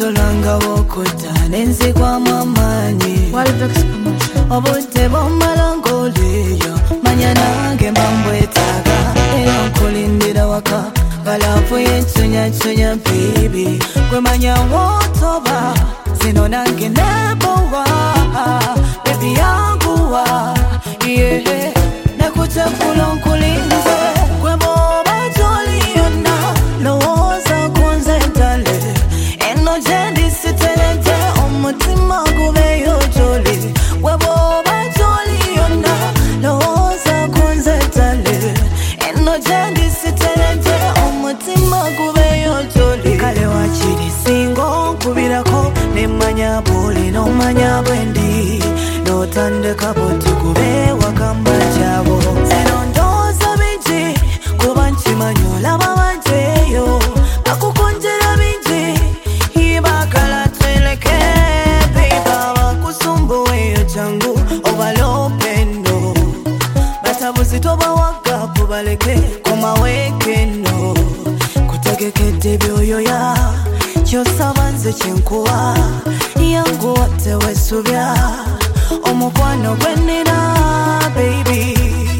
Lutolanga wokuta nenzi kwa mamanyi Walvex promotion Obute bomalangoliyo Manya nange mbambwetaga Eyo nkulindira waka Galafu yenchunya baby Kwe manya wotoba Zino nange nebowa Baby yanguwa Yeah Nekutekula nkulinze Kwe boba joliyona Lowoza kunze tale Eno jendi sitelente Omutima gubeyo joli Kwe boba joliyona Lowoza kunze tale Eno jendi sitelente Omutima gubeyo joli Kale wachiri singo kubirako Nemanya boli no manya bwendi No tande kaboti kube wakamba jabo Zenondoza binji Kubanchi manyola babanjeyo Akukonjera binji Ibakala tweleke Peipa wakusumbuweyo changu Ovalopendo Batabuzi toba wakapu baleke Koma wekeno Kutegekete byoyo ya Kyosabanze chenkuwa Yangu wate wesubya Omukwano gwenina baby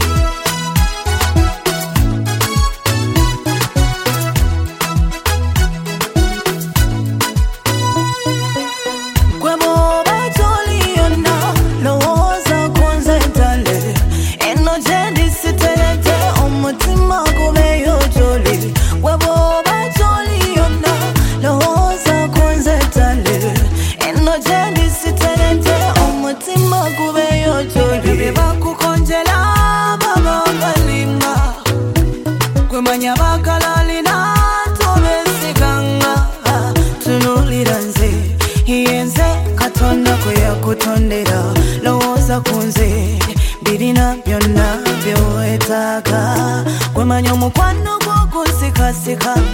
Kwe boba joliyona Lowoza kunze tale Eno jendi sitelente Omutima gubeyo joli Kwe boba joliyona Lowoza kunze tale Eno jendi sitelente Omutima gubeyo joli Beba kukonjela baba balima Kwe manya bakalalina Tobesiganga Tunulira nze Yenze katonda kwe yakutondera Lowoza kunze Birina byonna byowetaga Kwe manya omukwano gwokunsikasika